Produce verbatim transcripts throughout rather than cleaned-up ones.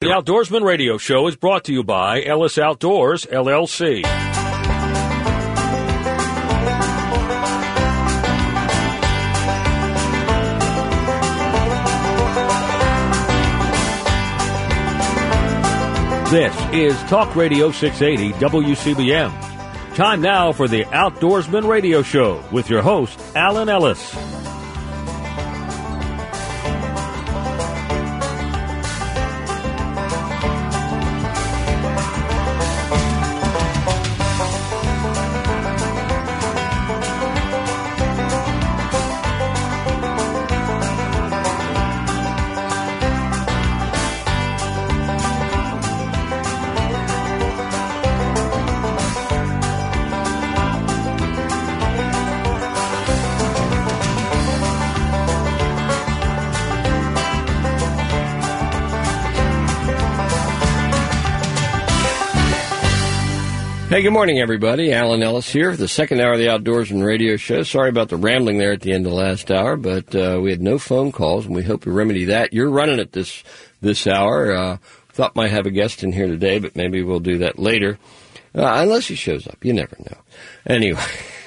Outdoorsman Radio Show is brought to you by Ellis Outdoors, L L C. This is Talk Radio six eighty W C B M. Time now for the Outdoorsman Radio Show with your host, Alan Ellis. Hey, good morning, everybody. Alan Ellis here for the second hour of the Outdoorsman Radio Show. Sorry about the rambling there at the end of the last hour, but uh, we had no phone calls, and we hope we remedy that. You're running it this this hour. Uh, thought might have a guest in here today, but maybe we'll do that later, uh, unless he shows up. You never know. Anyway,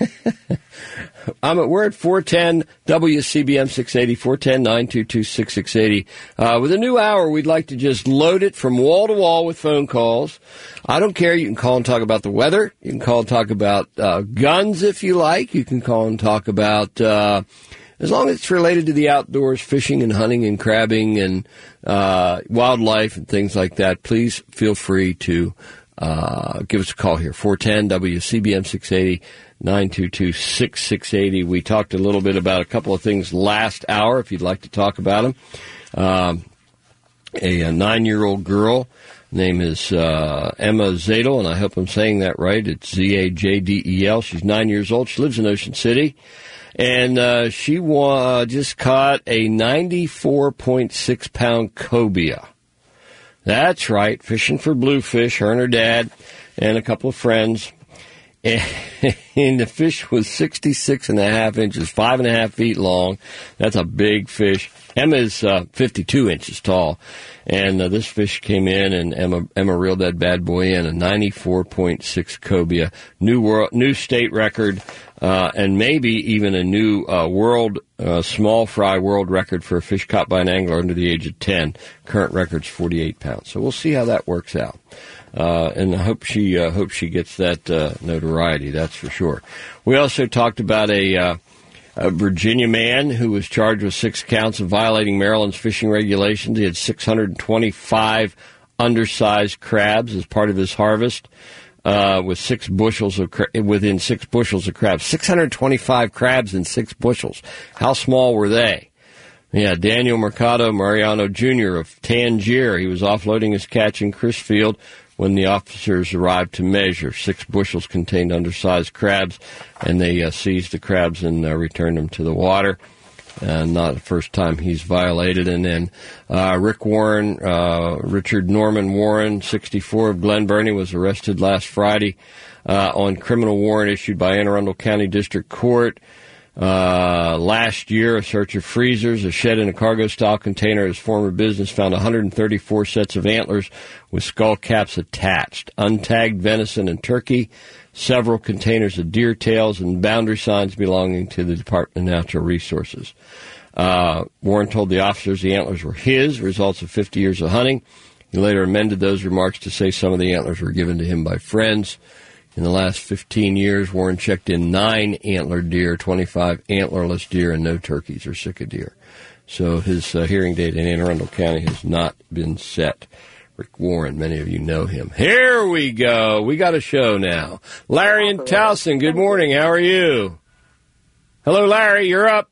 I'm at, we're at four ten W C B M six eighty, four ten, nine two two, six six eight zero. Uh, with a new hour, we'd like to just load it from wall to wall with phone calls. I don't care. You can call and talk about the weather. You can call and talk about uh, guns if you like. You can call and talk about, uh, as long as it's related to the outdoors, fishing and hunting and crabbing and uh, wildlife and things like that, please feel free to uh, give us a call here, four ten W C B M six eighty, nine two two, six six eight zero. We talked a little bit about a couple of things last hour, if you'd like to talk about them. Um, a, a nine-year-old girl. Name is uh, Emma Zadel, and I hope I'm saying that right. It's Z A J D E L. She's nine years old. She lives in Ocean City, and uh, she wa- just caught a ninety-four point six pound cobia. That's right, fishing for bluefish, her and her dad and a couple of friends. And the fish was sixty-six and a half inches, five and a half feet long. That's a big fish. Emma's uh, fifty-two inches tall. And uh, this fish came in, and Emma Emma reeled that bad boy in, a ninety-four point six cobia, new world, new state record, uh, and maybe even a new uh, world uh, small fry world record for a fish caught by an angler under the age of ten. Current record's forty-eight pounds. So we'll see how that works out. Uh, and I hope she uh, hope she gets that uh, notoriety. That's for sure. We also talked about a. Uh, A Virginia man who was charged with six counts of violating Maryland's fishing regulations. He had six hundred twenty-five undersized crabs as part of his harvest, uh, with six bushels of cra- within six bushels of crabs. six hundred twenty-five crabs in six bushels. How small were they? Yeah, Daniel Mercado Mariano Junior of Tangier. He was offloading his catch in Crisfield when the officers arrived to measure. Six bushels contained undersized crabs, and they uh, seized the crabs and uh, returned them to the water. Uh, not the first time he's violated. And then uh, Rick Warren, uh, Richard Norman Warren, sixty-four, of Glen Burnie, was arrested last Friday uh, on criminal warrant issued by Anne Arundel County District Court. Uh, last year, a search of freezers, a shed, and a cargo-style container at his former business found one hundred thirty-four sets of antlers with skull caps attached, untagged venison and turkey, several containers of deer tails, and boundary signs belonging to the Department of Natural Resources. Uh, Warren told the officers the antlers were his, results of fifty years of hunting. He later amended those remarks to say some of the antlers were given to him by friends. In the last fifteen years, Warren checked in nine antlered deer, twenty-five antlerless deer, and no turkeys or sika deer. So his uh, hearing date in Anne Arundel County has not been set. Rick Warren, many of you know him. Here we go. We got a show now. Larry in Towson, good morning. How are you? Hello, Larry. You're up.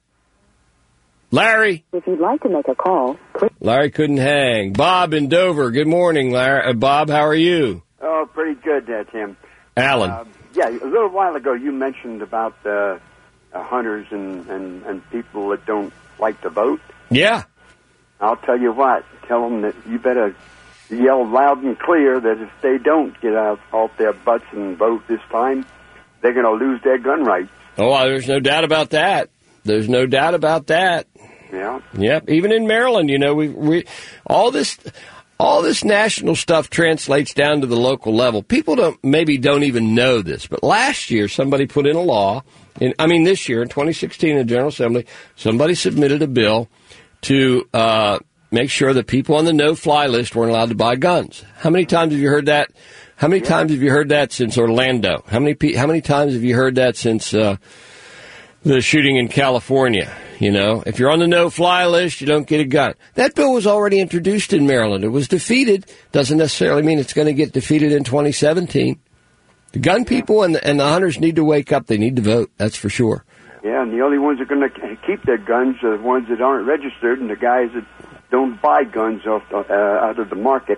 Larry. If you'd like to make a call, click. Larry couldn't hang. Bob in Dover. Good morning, Larry. Uh, Bob, how are you? Oh, pretty good there, Tim. Alan. Uh, yeah, a little while ago you mentioned about uh, uh, hunters and, and, and people that don't like to vote. Yeah. I'll tell you what. Tell them that you better yell loud and clear that if they don't get out off their butts and vote this time, they're going to lose their gun rights. Oh, there's no doubt about that. There's no doubt about that. Yeah. Yep. Even in Maryland, you know, we we all this all this national stuff translates down to the local level. People don't maybe don't even know this, but last year somebody put in a law. In, I mean, this year in twenty sixteen in the General Assembly, somebody submitted a bill to uh, make sure that people on the no-fly list weren't allowed to buy guns. How many times have you heard that? How many yeah. times have you heard that since Orlando? How many How many times have you heard that since uh, the shooting in California? You know, if you're on the no-fly list, you don't get a gun. That bill was already introduced in Maryland. It was defeated. Doesn't necessarily mean it's going to get defeated in twenty seventeen. The gun people and the, and the hunters need to wake up. They need to vote. That's for sure. Yeah, and the only ones that are going to keep their guns are the ones that aren't registered and the guys that don't buy guns off the, uh, out of the market.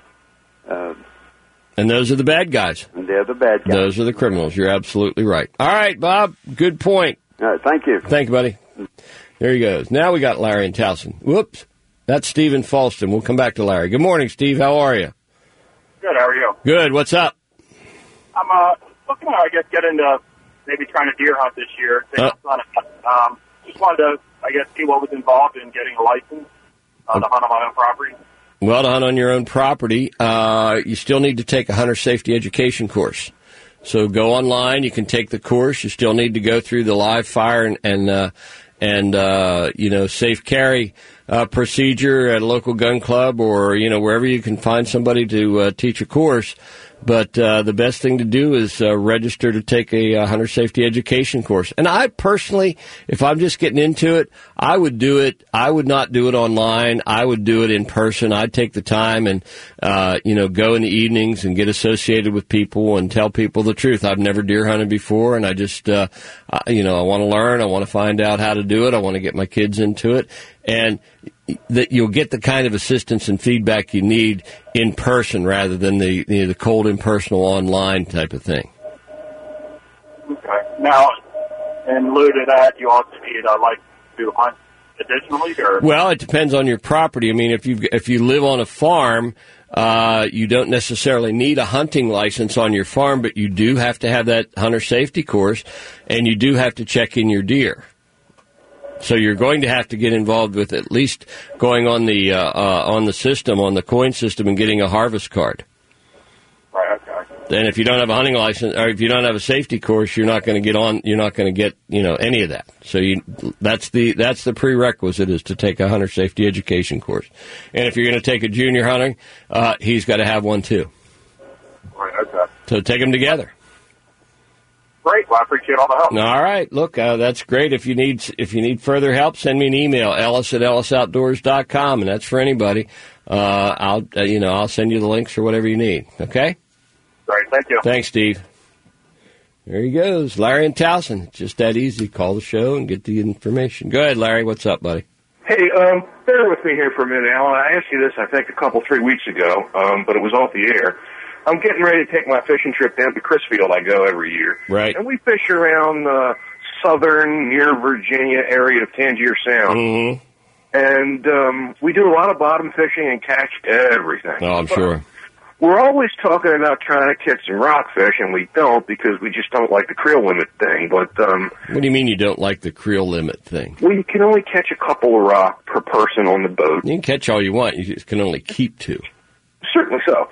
Uh, and those are the bad guys. And they're the bad guys. Those are the criminals. You're absolutely right. All right, Bob. Good point. All right, thank you. Thank you, buddy. There he goes. Now we got Larry in Towson. Whoops. That's Steve in Falston. We'll come back to Larry. Good morning, Steve. How are you? Good. How are you? Good. What's up? I'm uh, looking to, I guess, get into maybe trying to deer hunt this year. Uh, um, just wanted to, I guess, see what was involved in getting a license uh, to hunt on my own property. Well, to hunt on your own property, uh, you still need to take a hunter safety education course. So go online. You can take the course. You still need to go through the live fire and and uh, and uh, you know safe carry uh, procedure at a local gun club or you know wherever you can find somebody to uh, teach a course. But uh, the best thing to do is uh, register to take a uh, hunter safety education course. And I personally, if I'm just getting into it, I would do it. I would not do it online. I would do it in person. I'd take the time and, uh, you know, go in the evenings and get associated with people and tell people the truth. I've never deer hunted before, and I just, uh, I, you know, I want to learn. I want to find out how to do it. I want to get my kids into it. And that you'll get the kind of assistance and feedback you need in person rather than the you know, the cold impersonal online type of thing. Okay. Now, in lieu to that, you also need a license to hunt additionally, or? Well, it depends on your property. I mean, if you if you live on a farm, uh, you don't necessarily need a hunting license on your farm, but you do have to have that hunter safety course, and you do have to check in your deer. So you're going to have to get involved with at least going on the uh, uh, on the system, on the coin system, and getting a harvest card. Right. Okay. And if you don't have a hunting license, or if you don't have a safety course, you're not going to get on. You're not going to get you know any of that. So you that's the that's the prerequisite is to take a hunter safety education course. And if you're going to take a junior hunting, uh, he's got to have one too. Right. Okay. So take them together. Great. Well, I appreciate all the help. All right. Look, uh, that's great. If you need if you need further help, send me an email, ellis at ellis outdoors dot com, and that's for anybody. Uh, I'll uh, you know I'll send you the links or whatever you need. Okay. Great. Thank you. Thanks, Steve. There he goes, Larry in Towson. It's just that easy. Call the show and get the information. Go ahead, Larry. What's up, buddy? Hey, um, bear with me here for a minute, Alan. I asked you this, I think, a couple, three weeks ago, um, but it was off the air. I'm getting ready to take my fishing trip down to Crisfield. I go every year. Right. And we fish around the southern, near Virginia area of Tangier Sound. Mm-hmm. And um, we do a lot of bottom fishing and catch everything. Oh, I'm but sure. We're always talking about trying to catch some rockfish, and we don't because we just don't like the creel limit thing. But um, what do you mean you don't like the creel limit thing? Well, you can only catch a couple of rock per person on the boat. You can catch all you want. You just can only keep two. Certainly so.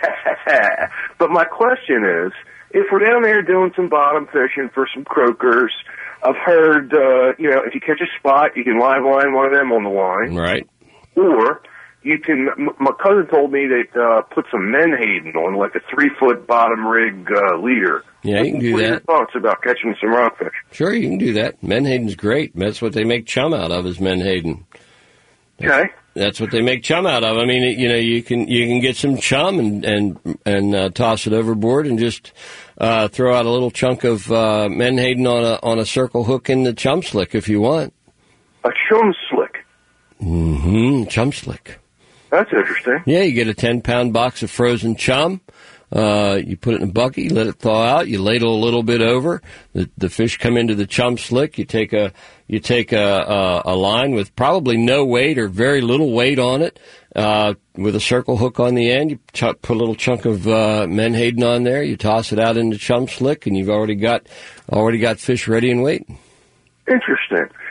But my question is, if we're down there doing some bottom fishing for some croakers, I've heard, uh, you know, if you catch a spot, you can live line one of them on the line. Right. Or you can, m- my cousin told me that uh, put some menhaden on, like a three-foot bottom rig uh, leader. Yeah, you can do what that. What are your thoughts about catching some rockfish? Sure, you can do that. Menhaden's great. That's what they make chum out of is menhaden. Okay. That's what they make chum out of. I mean, you know, you can you can get some chum and and and uh, toss it overboard and just uh, throw out a little chunk of uh, menhaden on a on a circle hook in the chum slick if you want. A chum slick. Mm-hmm. Chum slick. That's interesting. Yeah, you get a ten pound box of frozen chum. Uh, you put it in a bucket, you let it thaw out, you ladle a little bit over, the, the fish come into the chum slick, you take a, you take a, a, a line with probably no weight or very little weight on it, uh, with a circle hook on the end, you ch- put a little chunk of, uh, menhaden on there, you toss it out into chum slick, and you've already got, already got fish ready and waiting. Interesting.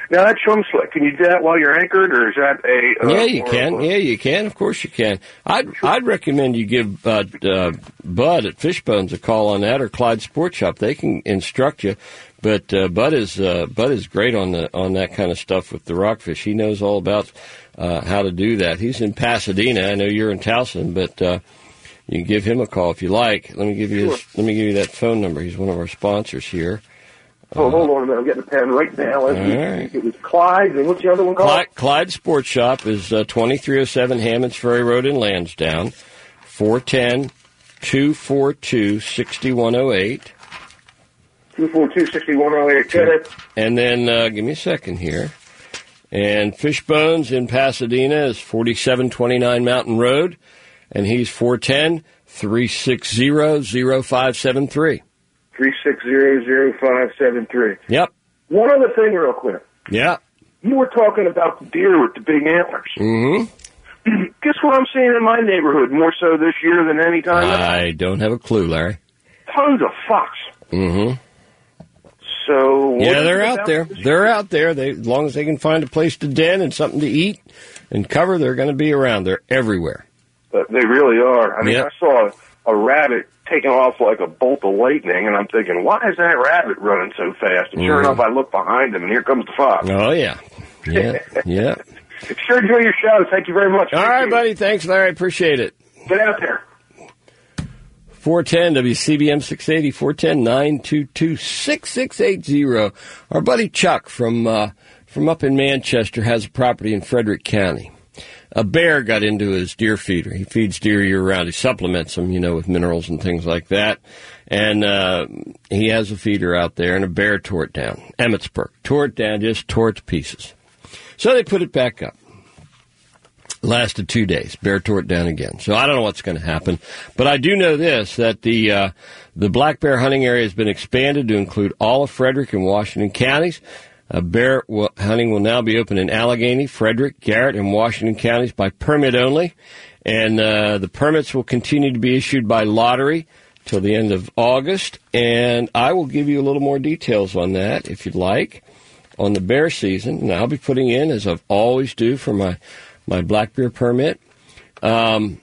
Now, that chum slick, can you do that while you're anchored, or is that a... Uh, yeah, you can. Yeah, you can. Of course you can. I'd, I'd recommend you give uh, uh, Bud at Fishbones a call on that, or Clyde Sport Shop. They can instruct you. But uh, Bud is uh, Bud is great on the on that kind of stuff with the rockfish. He knows all about uh, how to do that. He's in Pasadena. I know you're in Towson, but uh, you can give him a call if you like. Let me give you his, let me give you that phone number. He's one of our sponsors here. Oh, uh, hold on a minute. I'm getting a pen right now. All right. It was Clyde, and what's the other one called? Clyde, Clyde Sports Shop is uh, twenty-three oh seven Hammonds Ferry Road in Lansdowne, four one zero, two four two, six one oh eight. two four two, six one oh eight. Get it. And then, uh, give me a second here. And Fishbones in Pasadena is forty-seven twenty-nine Mountain Road, and he's four one zero, three six zero, zero five seven three. three six zero, zero five seven three. Yep. One other thing real quick. Yeah. You were talking about the deer with the big antlers. Mm-hmm. Guess what I'm seeing in my neighborhood more so this year than any time else? I don't have a clue, Larry. Tons of fox. Mm-hmm. So yeah, they're out there. They're out there. They, as long as they can find a place to den and something to eat and cover, they're going to be around. They're everywhere. But they really are. I mean, yep. I saw a, a rabbit taking off like a bolt of lightning, and I'm thinking, why is that rabbit running so fast? And sure mm-hmm. enough, I look behind him, and here comes the fox. Oh, yeah. Yeah, yeah. Sure enjoy your show. Thank you very much. All Thank right, you. buddy. Thanks, Larry. Appreciate it. Get out there. four one zero W C B M six eighty, four one zero, nine two two, six six eight zero. Our buddy Chuck from uh, from up in Manchester has a property in Frederick County. A bear got into his deer feeder. He feeds deer year-round. He supplements them, you know, with minerals and things like that. And uh, he has a feeder out there, and a bear tore it down. Emmetsburg. Tore it down, just tore it to pieces. So they put it back up. Lasted two days. Bear tore it down again. So I don't know what's going to happen. But I do know this, that the uh, the black bear hunting area has been expanded to include all of Frederick and Washington counties. Uh, bear w- hunting will now be open in Allegheny, Frederick, Garrett, and Washington counties by permit only. And uh, the permits will continue to be issued by lottery till the end of August. And I will give you a little more details on that, if you'd like, on the bear season. And I'll be putting in, as I've always do for my, my black bear permit. Um,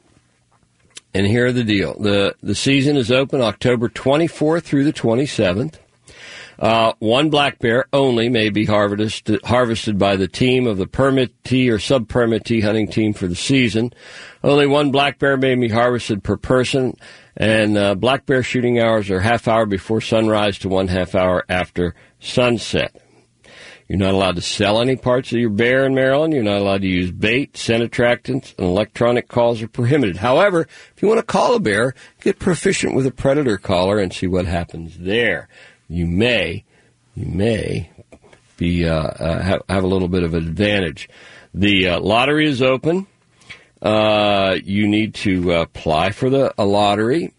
and here are the deal. The, the season is open October twenty-fourth through the twenty-seventh. Uh, one black bear only may be harvested, harvested by the team of the permittee or sub-permittee hunting team for the season. Only one black bear may be harvested per person, and uh, black bear shooting hours are half hour before sunrise to one half hour after sunset. You're not allowed to sell any parts of your bear in Maryland. You're not allowed to use bait, scent attractants, and electronic calls are prohibited. However, if you want to call a bear, get proficient with a predator caller and see what happens there. You may, you may be uh, uh, have, have a little bit of an advantage. The uh, lottery is open. Uh, you need to uh, apply for the a lottery,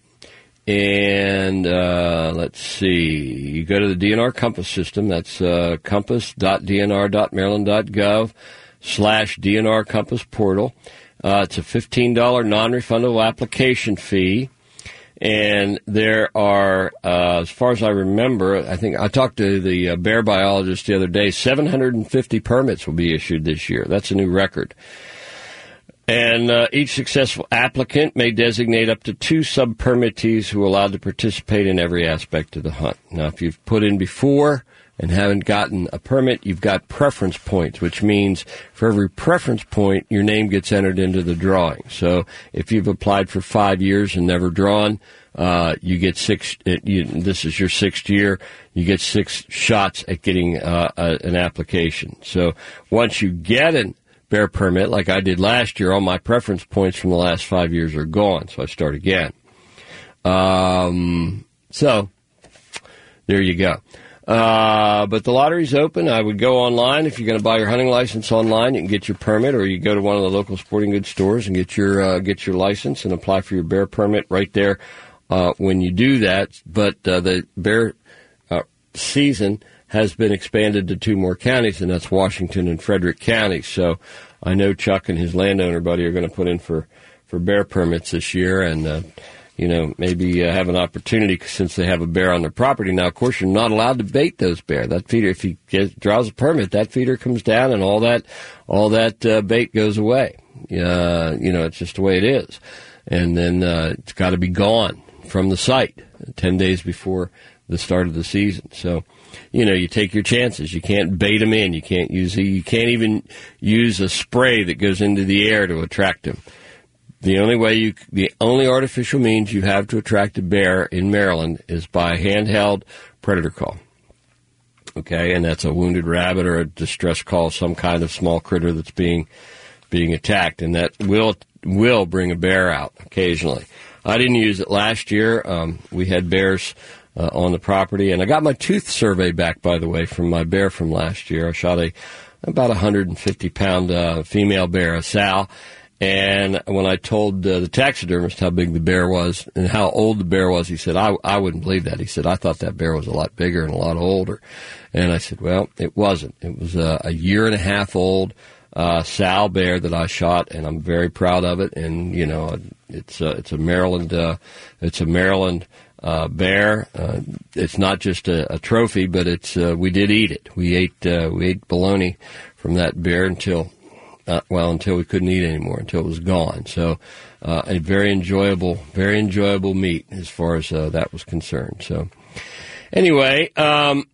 and uh, let's see. You go to the D N R Compass system. That's uh, compass dot d n r dot maryland dot gov slash D N R Compass portal. Uh, it's a fifteen dollars non-refundable application fee. And there are, uh, as far as I remember, I think I talked to the uh, bear biologist the other day, seven hundred fifty permits will be issued this year. That's a new record. And uh, each successful applicant may designate up to two sub-permittees who are allowed to participate in every aspect of the hunt. Now, if you've put in before and haven't gotten a permit, you've got preference points, which means for every preference point, your name gets entered into the drawing. So if you've applied for five years and never drawn, uh, you get six, it, you, this is your sixth year, you get six shots at getting uh, a, an application. So once you get a bear permit, like I did last year, all my preference points from the last five years are gone, so I start again. Um, so there you go. Uh, but the lottery's open. I would go online. If you're going to buy your hunting license online, you can get your permit, or you go to one of the local sporting goods stores and get your uh, get your license and apply for your bear permit right there uh, when you do that. But uh, the bear uh, season has been expanded to two more counties, and that's Washington and Frederick counties. So I know Chuck and his landowner buddy are going to put in for, for bear permits this year, and uh, you know, maybe uh, have an opportunity since they have a bear on their property. Now, of course, you're not allowed to bait those bear. That feeder, if he gets, draws a permit, that feeder comes down and all that, all that uh, bait goes away. Uh, you know, it's just the way it is. And then uh, it's got to be gone from the site ten days before the start of the season. So, you know, you take your chances. You can't bait them in. You can't use, you can't even use a spray that goes into the air to attract them. The only way you, the only artificial means you have to attract a bear in Maryland is by handheld predator call. Okay, and that's a wounded rabbit or a distress call, some kind of small critter that's being being attacked, and that will will bring a bear out occasionally. I didn't use it last year. Um, we had bears uh, on the property, and I got my tooth survey back, by the way, from my bear from last year. I shot a about a one hundred fifty pound uh, female bear, a sow. And when I told uh, the taxidermist how big the bear was and how old the bear was, he said, I, I wouldn't believe that. He said, I thought that bear was a lot bigger and a lot older. And I said, well, it wasn't. It was uh, a year and a half old uh, sow bear that I shot, and I'm very proud of it. And, you know, it's a, it's a Maryland, uh, it's a Maryland uh, bear. Uh, it's not just a, a trophy, but it's, uh, we did eat it. We ate, uh, we ate bologna from that bear until... Uh, well, until we couldn't eat anymore, until it was gone. So, uh, a very enjoyable, very enjoyable meat as far as uh, that was concerned. So, anyway, um,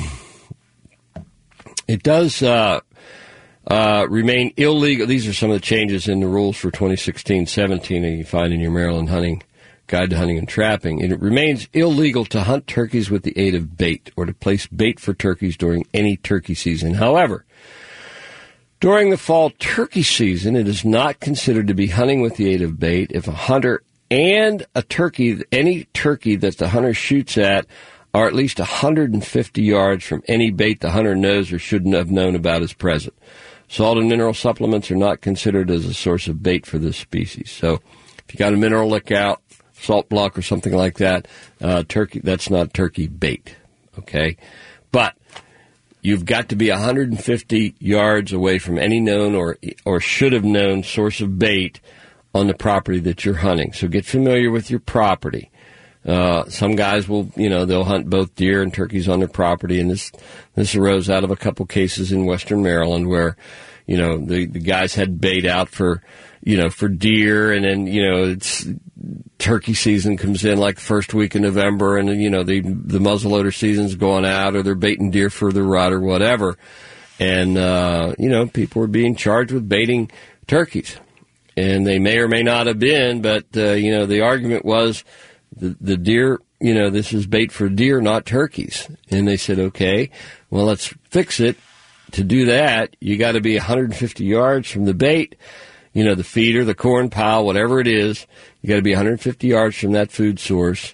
it does uh, uh, remain illegal. These are some of the changes in the rules for twenty sixteen seventeen that you find in your Maryland Hunting Guide to Hunting and Trapping. And it remains illegal to hunt turkeys with the aid of bait or to place bait for turkeys during any turkey season. However, during the fall turkey season, it is not considered to be hunting with the aid of bait if a hunter and a turkey, any turkey that the hunter shoots at, are at least one hundred fifty yards from any bait the hunter knows or shouldn't have known about is present. Salt and mineral supplements are not considered as a source of bait for this species. So if you got a mineral lick out, salt block or something like that, uh, turkey, that's not turkey bait. Okay? But you've got to be one hundred fifty yards away from any known or or should have known source of bait on the property that you're hunting. So get familiar with your property. Uh, some guys will, you know, they'll hunt both deer and turkeys on their property, and this this arose out of a couple cases in Western Maryland where, you know, the, the guys had bait out for, you know, for deer, and then, you know, it's turkey season comes in like the first week in November, and, you know, the the muzzleloader season's going out, or they're baiting deer for the rut or whatever. And, uh, you know, people were being charged with baiting turkeys. And they may or may not have been, but, uh, you know, the argument was the, the deer, you know, this is bait for deer, not turkeys. And they said, okay, well, let's fix it. To do that, you got to be one hundred fifty yards from the bait. You know, the feeder, the corn pile, whatever it is, you got to be one hundred fifty yards from that food source,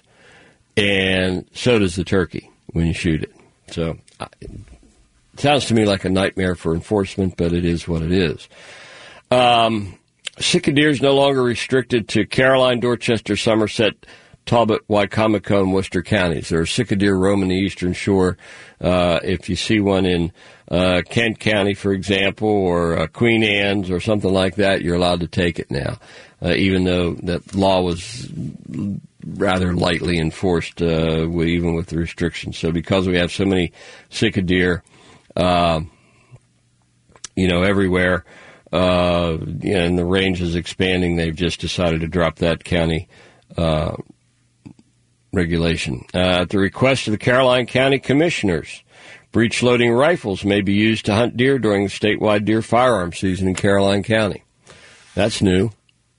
and so does the turkey when you shoot it. So it sounds to me like a nightmare for enforcement, but it is what it is. Um, Sitka deer is no longer restricted to Caroline, Dorchester, Somerset, Talbot, Wicomico, and Worcester counties. There are Sitka deer roaming the eastern shore. Uh, if you see one in uh, Kent County, for example, or uh, Queen Anne's or something like that, you're allowed to take it now, uh, even though that law was rather lightly enforced, uh, even with the restrictions. So because we have so many Sitka deer, uh, you know, everywhere, uh, and the range is expanding, they've just decided to drop that county uh regulation. Uh, at the request of the Caroline County Commissioners, breech-loading rifles may be used to hunt deer during the statewide deer firearm season in Caroline County. That's new.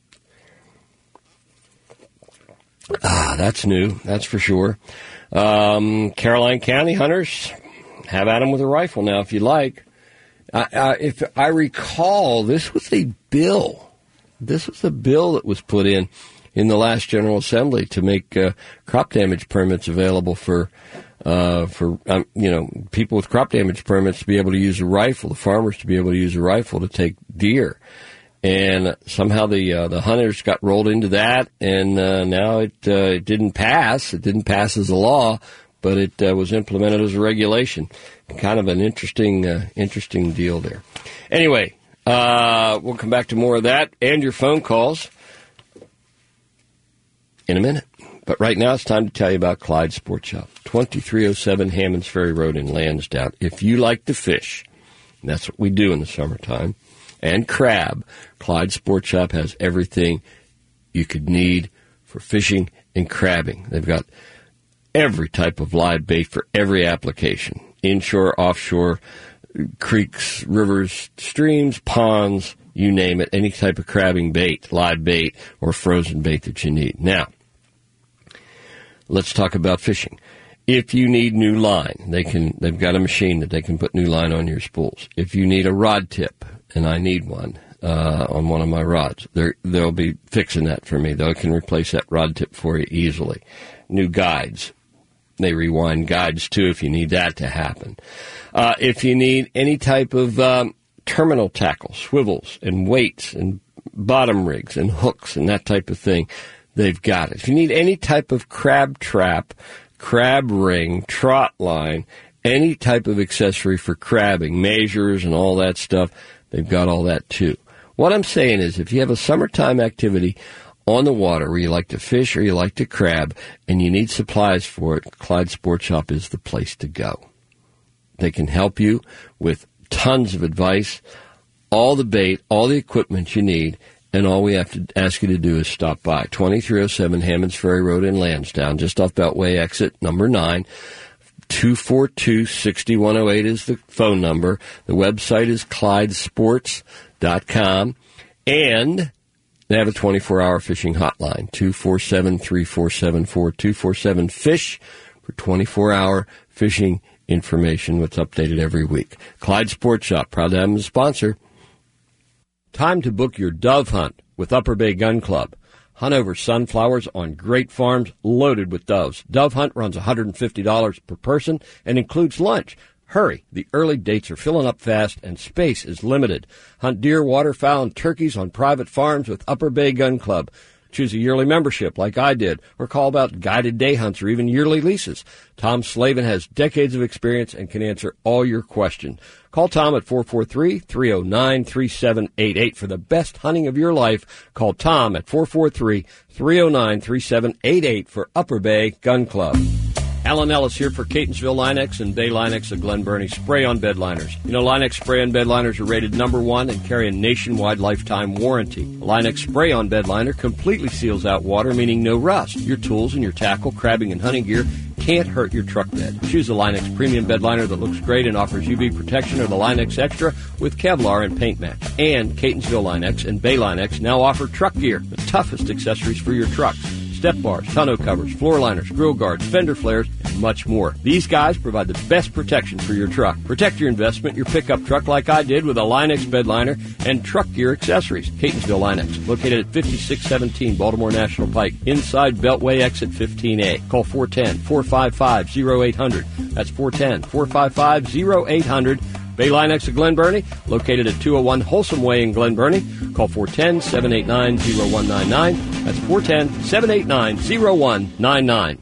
Ah, that's new. That's for sure. Um, Caroline County hunters, have at them with a rifle now if you like. Uh, uh, if I recall, this was a bill. This was a bill that was put in in the last General Assembly to make uh, crop damage permits available for, uh, for um, you know, people with crop damage permits to be able to use a rifle, the farmers to be able to use a rifle to take deer. And somehow the uh, the hunters got rolled into that, and uh, now it uh, it didn't pass. It didn't pass as a law, but it uh, was implemented as a regulation. Kind of an interesting uh, interesting deal there. Anyway, uh, we'll come back to more of that and your phone calls. in a minute. But right now it's time to tell you about Clyde Sports Shop, twenty-three oh seven Hammonds Ferry Road in Lansdowne. If you like to fish, and that's what we do in the summertime, and crab, Clyde Sports Shop has everything you could need for fishing and crabbing. They've got every type of live bait for every application, inshore, offshore, creeks, rivers, streams, ponds, you name it, any type of crabbing bait, live bait, or frozen bait that you need. Now, let's talk about fishing. If you need new line, they can, they've got a machine that they can put new line on your spools. If you need a rod tip, and I need one uh, on one of my rods, they're, they'll be fixing that for me. They can replace that rod tip for you easily. New guides. They rewind guides, too, if you need that to happen. Uh, if you need any type of um, terminal tackle, swivels and weights and bottom rigs and hooks and that type of thing, they've got it. If you need any type of crab trap, crab ring, trot line, any type of accessory for crabbing, measures and all that stuff, they've got all that too. What I'm saying is if you have a summertime activity on the water where you like to fish or you like to crab and you need supplies for it, Clyde Sports Shop is the place to go. They can help you with tons of advice, all the bait, all the equipment you need, and all we have to ask you to do is stop by. twenty-three oh seven Hammonds Ferry Road in Lansdowne, just off Beltway exit number nine. two four two, six one oh eight is the phone number. The website is clyde sports dot com. And they have a twenty-four hour fishing hotline, two four seven, three four seven, four two four seven, FISH, for twenty-four hour fishing information, what's updated every week. Clyde Sports Shop, proud to have them as a sponsor. Time to book your dove hunt with Upper Bay Gun Club. Hunt over sunflowers on great farms loaded with doves. Dove hunt runs one hundred fifty dollars per person and includes lunch. Hurry, the early dates are filling up fast and space is limited. Hunt deer, waterfowl, and turkeys on private farms with Upper Bay Gun Club. Choose a yearly membership like I did, or call about guided day hunts or even yearly leases. Tom Slavin has decades of experience and can answer all your questions. Call Tom at four four three, three oh nine, three seven eight eight for the best hunting of your life. Call Tom at four four three, three oh nine, three seven eight eight for Upper Bay Gun Club. Alan Ellis here for Catonsville Line-X and Bay Line-X of Glen Burnie spray-on bed liners. You know, Line-X spray-on bed liners are rated number one and carry a nationwide lifetime warranty. A Line-X spray-on bed liner completely seals out water, meaning no rust. Your tools and your tackle, crabbing, and hunting gear can't hurt your truck bed. Choose the Line-X premium bed liner that looks great and offers U V protection, or the Line-X Extra with Kevlar and paint match. And Catonsville Line-X and Bay Line-X now offer truck gear, the toughest accessories for your trucks. Step bars, tonneau covers, floor liners, grill guards, fender flares, and much more. These guys provide the best protection for your truck. Protect your investment, your pickup truck, like I did with a Line-X bed liner and truck gear accessories. Catonsville Line-X, located at fifty-six seventeen Baltimore National Pike, inside Beltway exit fifteen A. Call four one zero, four five five, zero eight hundred. That's four one zero, four five five, zero eight hundred. Bay Line-X of Glen Burnie, located at two oh one Wholesome Way in Glen Burnie. Call four one zero, seven eight nine, zero one nine nine. That's four one zero, seven eight nine, zero one nine nine.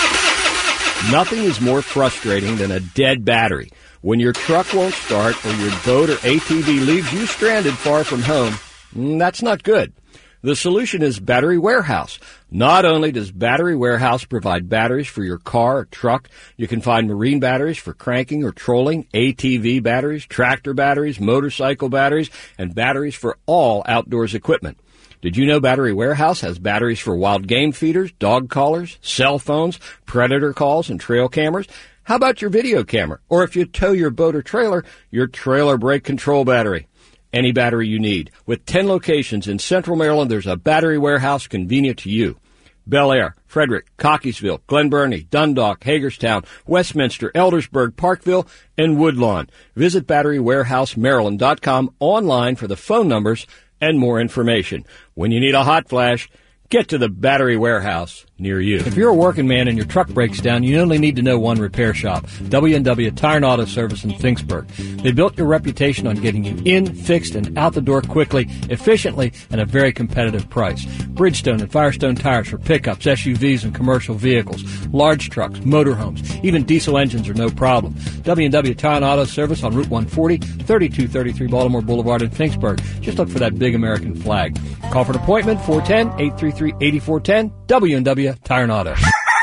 Nothing is more frustrating than a dead battery. When your truck won't start or your boat or A T V leaves you stranded far from home, that's not good. The solution is Battery Warehouse. Not only does Battery Warehouse provide batteries for your car or truck, you can find marine batteries for cranking or trolling, A T V batteries, tractor batteries, motorcycle batteries, and batteries for all outdoors equipment. Did you know Battery Warehouse has batteries for wild game feeders, dog collars, cell phones, predator calls, and trail cameras? How about your video camera? Or if you tow your boat or trailer, your trailer brake control battery. Any battery you need. With ten locations in Central Maryland, there's a Battery Warehouse convenient to you. Bel Air, Frederick, Cockeysville, Glen Burnie, Dundalk, Hagerstown, Westminster, Eldersburg, Parkville, and Woodlawn. Visit battery warehouse maryland dot com online for the phone numbers and more information. When you need a hot flash, get to the Battery Warehouse near you. If you're a working man and your truck breaks down, you only need to know one repair shop, W and W Tire and Auto Service in Finksburg. They built your reputation on getting you in, fixed, and out the door quickly, efficiently, and a very competitive price. Bridgestone and Firestone tires for pickups, S U Vs, and commercial vehicles, large trucks, motorhomes, even diesel engines are no problem. W and W Tire and Auto Service on Route one forty, thirty-two thirty-three Baltimore Boulevard in Finksburg. Just look for that big American flag. Call for an appointment, four one zero, eight three three, eight four one zero. W and W Tire and Auto.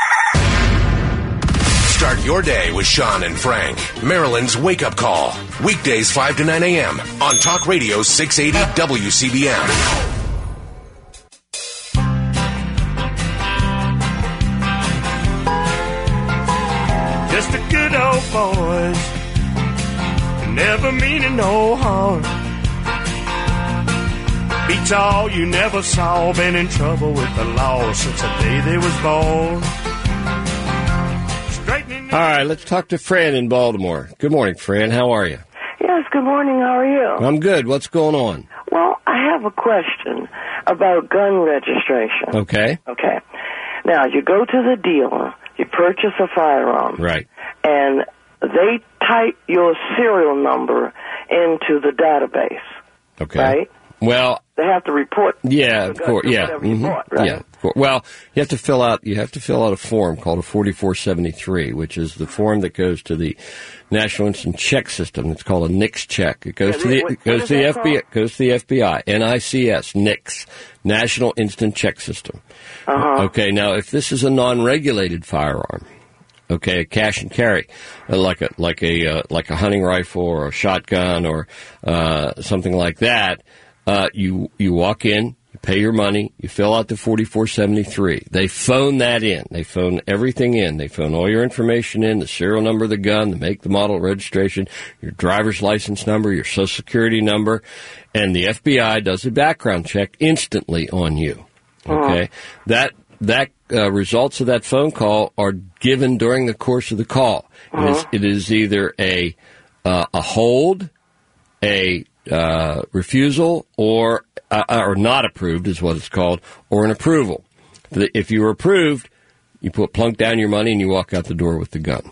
Start your day with Sean and Frank. Maryland's wake-up call. Weekdays five to nine a.m. on Talk Radio six eighty W C B M. Just a good old boys, never meaning no harm. Beats all you never saw, been in trouble with the law since the day they was born. All right, let's talk to Fran in Baltimore. Good morning, Fran. How are you? Yes, good morning. How are you? I'm good. What's going on? Well, I have a question about gun registration. Okay. Okay. Now, you go to the dealer, you purchase a firearm. Right. And they type your serial number into the database. Okay. Right? Well, they have to report. Yeah, of course. Yeah. Mm-hmm. Bought, right? Yeah. Of course. Well, you have to fill out. You have to fill out a form called a forty-four seventy-three, which is the form that goes to the National Instant Check System. It's called a N I C S check. It goes yeah, to the what, it goes what to the F B I. Called? It goes to the F B I. N I C S. N I C S. National Instant Check System. Uh-huh. Okay. Now, if this is a non-regulated firearm. Okay, a cash and carry, uh, like a like a uh, like a hunting rifle or a shotgun or uh, something like that. Uh, you you walk in, you pay your money, you fill out the forty-four seventy-three. They phone that in. They phone everything in. They phone all your information in: the serial number of the gun, the make, the model, registration, your driver's license number, your social security number, and the F B I does a background check instantly on you. Okay, uh-huh. that that. Uh, results of that phone call are given during the course of the call. Uh-huh. It, is, it is either a uh, a hold, a uh, refusal, or uh, or not approved is what it's called, or an approval. If you are approved, you put plunk down your money and you walk out the door with the gun.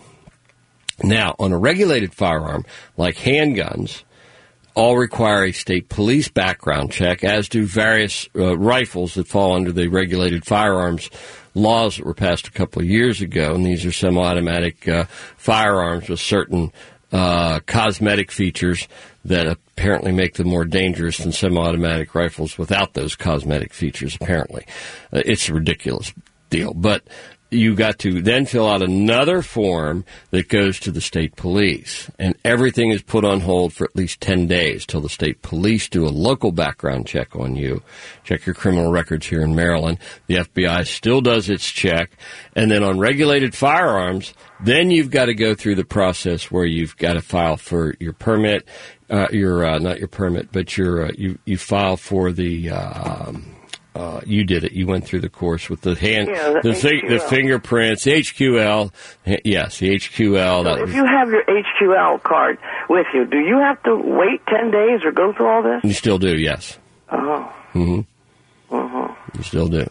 Now, on a regulated firearm like handguns, all require a state police background check, as do various uh, rifles that fall under the regulated firearms laws that were passed a couple of years ago. And these are semi-automatic uh, firearms with certain uh, cosmetic features that apparently make them more dangerous than semi-automatic rifles without those cosmetic features, apparently. Uh, it's a ridiculous deal. But you got to then fill out another form that goes to the state police, and everything is put on hold for at least ten days till the state police do a local background check on you, check your criminal records here in Maryland. The F B I still does its check, and then on regulated firearms, then you've got to go through the process where you've got to file for your permit, uh, your uh, not your permit, but your uh, you you file for the. Uh, um, Uh, you did it. You went through the course with the hand, yeah, the, the, fi- the fingerprints, the H Q L. Yes, the H Q L. So that if was, you have your H Q L card with you, do you have to wait ten days or go through all this? You still do, yes. Oh. Mm-hmm. Uh-huh. You still do.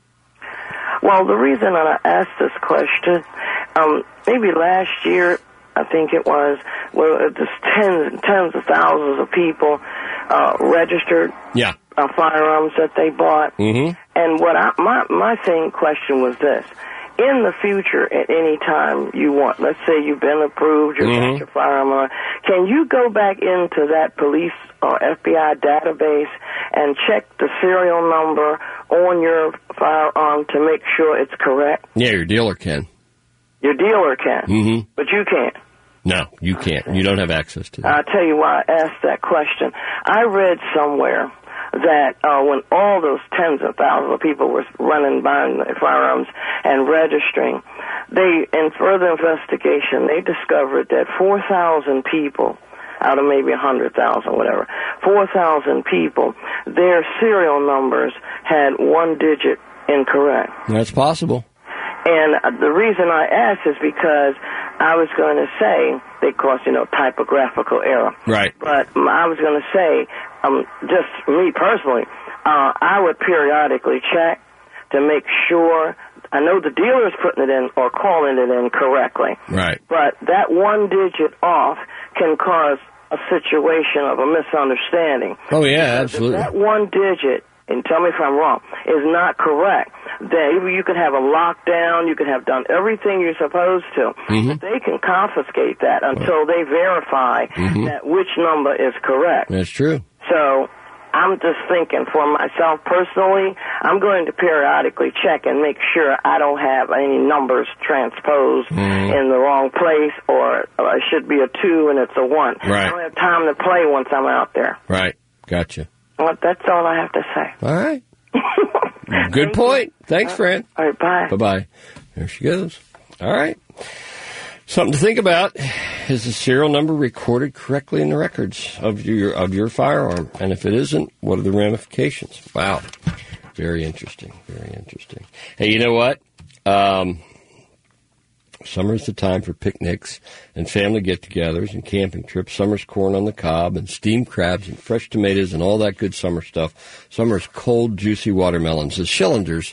Well, the reason that I asked this question, um, maybe last year, I think it was, well, just tens and tens of thousands of people uh, registered. Yeah. Uh, firearms that they bought. Mm-hmm. And what I, my my thing question was this: in the future, at any time you want, let's say you've been approved, you've mm-hmm. got your firearm, can you go back into that police or F B I database and check the serial number on your firearm to make sure it's correct? Yeah, your dealer can. Your dealer can, mm-hmm. but you can't. No, you can't. You don't have access to that. I'll tell you why I asked that question. I read somewhere that uh, when all those tens of thousands of people were running buying firearms and registering, they, in further investigation, they discovered that four thousand people out of maybe one hundred thousand, whatever, four thousand people, their serial numbers had one digit incorrect. That's possible. And the reason I asked is because I was going to say, because, you know, typographical error. Right. But I was going to say, um, just me personally, uh, I would periodically check to make sure, I know the dealer is putting it in or calling it in correctly. Right. But that one digit off can cause a situation of a misunderstanding. Oh, yeah, absolutely. If that one digit, and tell me if I'm wrong, is not correct, then you could have a lockdown, you could have done everything you're supposed to. Mm-hmm. They can confiscate that until they verify mm-hmm. that which number is correct. That's true. So I'm just thinking for myself personally, I'm going to periodically check and make sure I don't have any numbers transposed mm. in the wrong place, or uh, it should be a two and it's a one. Right. I don't have time to play once I'm out there. Right. Gotcha. Well, that's all I have to say. All right. Good point. Thanks, Fran. All right, bye. Bye-bye. There she goes. All right. Something to think about. Is the serial number recorded correctly in the records of your of your firearm? And if it isn't, what are the ramifications? Wow. Very interesting. Very interesting. Hey, you know what? Um, summer's the time for picnics and family get-togethers and camping trips. Summer's corn on the cob and steamed crabs and fresh tomatoes and all that good summer stuff. Summer's cold, juicy watermelons. The Schillingers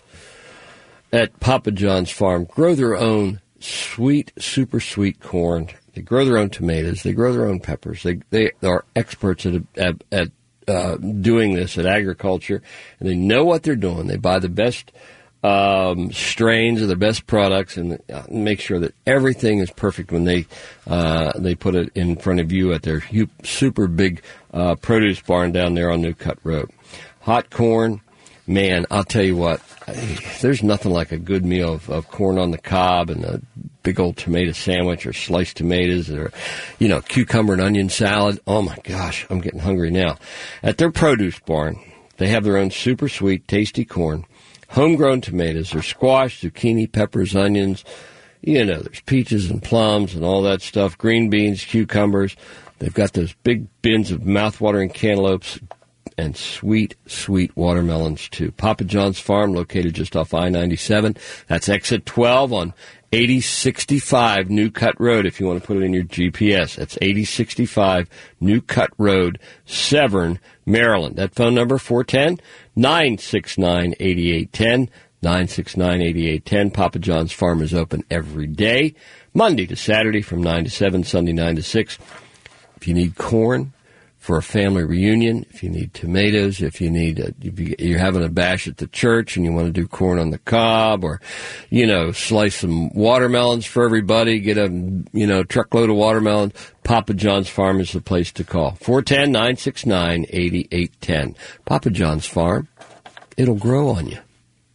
at Papa John's farm grow their own sweet, super sweet corn. They grow their own tomatoes. They grow their own peppers. They they are experts at at, at uh, doing this at agriculture, and they know what they're doing. They buy the best um, strains of the best products and uh, make sure that everything is perfect when they uh, they put it in front of you at their hu- super big uh, produce barn down there on New Cut Road. Hot corn. Man, I'll tell you what, there's nothing like a good meal of, of corn on the cob and a big old tomato sandwich or sliced tomatoes or, you know, cucumber and onion salad. Oh, my gosh, I'm getting hungry now. At their produce barn, they have their own super sweet, tasty corn, homegrown tomatoes, there's squash, zucchini, peppers, onions. You know, there's peaches and plums and all that stuff, green beans, cucumbers. They've got those big bins of mouth-watering cantaloupes, and sweet, sweet watermelons, too. Papa John's Farm, located just off I ninety-seven. That's exit twelve on eighty sixty-five New Cut Road, if you want to put it in your G P S. That's eighty sixty-five New Cut Road, Severn, Maryland. That phone number, four one zero, nine six nine, eight eight one zero, nine six nine, eight eight one zero. Papa John's Farm is open every day, Monday to Saturday from nine to seven, Sunday nine to six. If you need corn for a family reunion, if you need tomatoes, if you need, a, if you're having a bash at the church and you want to do corn on the cob, or, you know, slice some watermelons for everybody, get a, you know, truckload of watermelons, Papa John's Farm is the place to call. four one zero, nine six nine, eight eight one zero. Papa John's Farm, it'll grow on you.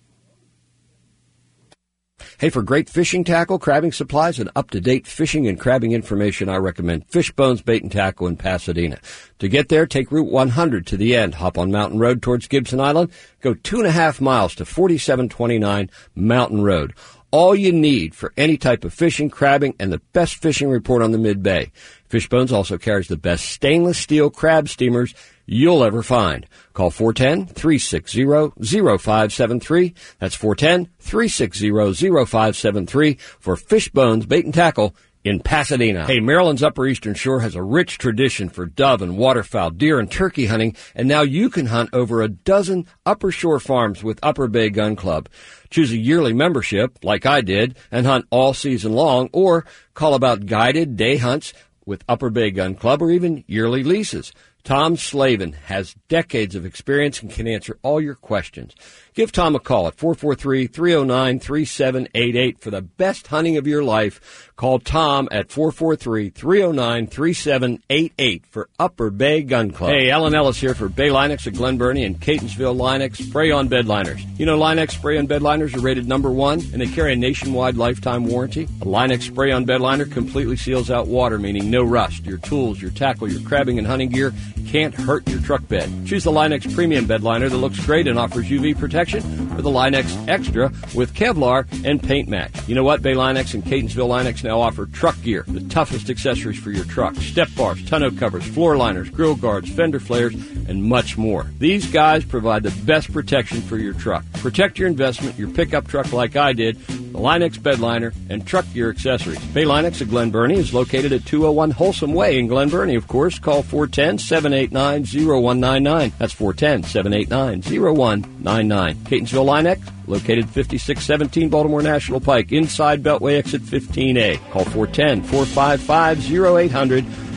Hey, for great fishing tackle, crabbing supplies, and up-to-date fishing and crabbing information, I recommend Fishbones Bait and Tackle in Pasadena. To get there, take Route one hundred to the end. Hop on Mountain Road towards Gibson Island. Go two and a half miles to forty-seven twenty-nine Mountain Road. All you need for any type of fishing, crabbing, and the best fishing report on the Mid-Bay. Fishbones also carries the best stainless steel crab steamers you'll ever find. Call four one zero, three six zero, zero five seven three. That's four one zero, three six zero, zero five seven three for Fishbones Bait and Tackle in Pasadena. Hey, Maryland's Upper Eastern Shore has a rich tradition for dove and waterfowl, deer and turkey hunting, and now you can hunt over a dozen Upper Shore farms with Upper Bay Gun Club. Choose a yearly membership, like I did, and hunt all season long, or call about guided day hunts with Upper Bay Gun Club, or even yearly leases. Tom Slavin has decades of experience and can answer all your questions. Give Tom a call at four four three, three oh nine, three seven eight eight for the best hunting of your life. Call Tom at four four three, three oh nine, three seven eight eight for Upper Bay Gun Club. Hey, Alan Ellis here for Bay Linux of Glen Burnie and Catonsville Linux Spray-On Bed Liners. You know Linux Spray-On Bed Liners are rated number one, and they carry a nationwide lifetime warranty. A Linux Spray-On Bed Liner completely seals out water, meaning no rust. Your tools, your tackle, your crabbing and hunting gear can't hurt your truck bed. Choose the Linux Premium Bed Liner that looks great and offers U V protection, or the Linux Extra with Kevlar and paint match. You know what? Bay Linux and Catonsville Linux now offer truck gear, the toughest accessories for your truck: step bars, tonneau covers, floor liners, grill guards, fender flares, and much more. These guys provide the best protection for your truck. Protect your investment, your pickup truck like I did, the Linux Bed Liner, and truck gear accessories. Bay Linux of Glen Burnie is located at two oh one Wholesome Way in Glen Burnie, of course. Call four one zero, seven eight nine, oh one nine nine. That's four one zero, seven eight nine, oh one nine nine. Catonsville Linux, located fifty-six seventeen Baltimore National Pike, inside Beltway exit fifteen A. Call four one zero, four five five, oh eight hundred,